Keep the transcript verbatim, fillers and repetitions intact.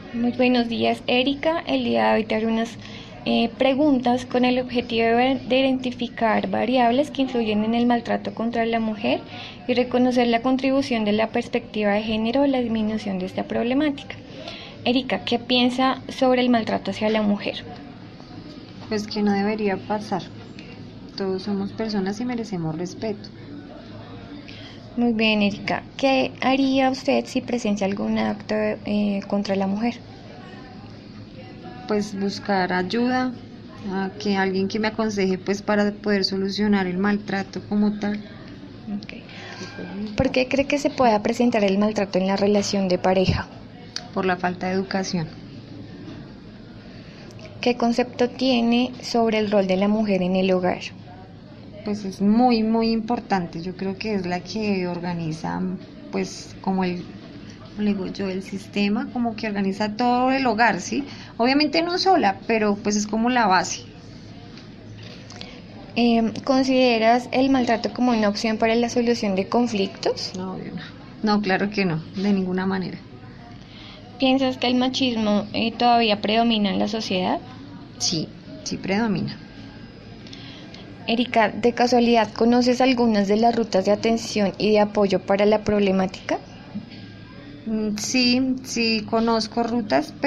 Muy buenos días, Erika. El día de hoy te haré unas eh, preguntas con el objetivo de, de identificar variables que influyen en el maltrato contra la mujer y reconocer la contribución de la perspectiva de género a la disminución de esta problemática. Erika, ¿qué piensa sobre el maltrato hacia la mujer? Pues que no debería pasar. Todos somos personas y merecemos respeto. Muy bien, Erika. ¿Qué haría usted si presencia algún acto eh, contra la mujer? Pues buscar ayuda, a que alguien que me aconseje pues para poder solucionar el maltrato como tal. Okay. ¿Por qué cree que se pueda presentar el maltrato en la relación de pareja? Por la falta de educación. ¿Qué concepto tiene sobre el rol de la mujer en el hogar? Pues es muy muy importante. Yo creo que es la que organiza pues como el como le digo yo, el sistema como que organiza todo el hogar, ¿sí? Obviamente no sola, pero pues es como la base. Eh, ¿Consideras el maltrato como una opción para la solución de conflictos? No, obvio no. No, claro que no, de ninguna manera. ¿Piensas que el machismo eh, todavía predomina en la sociedad? Sí, sí predomina. Erika, ¿de casualidad conoces algunas de las rutas de atención y de apoyo para la problemática? Mm, Sí, sí conozco rutas,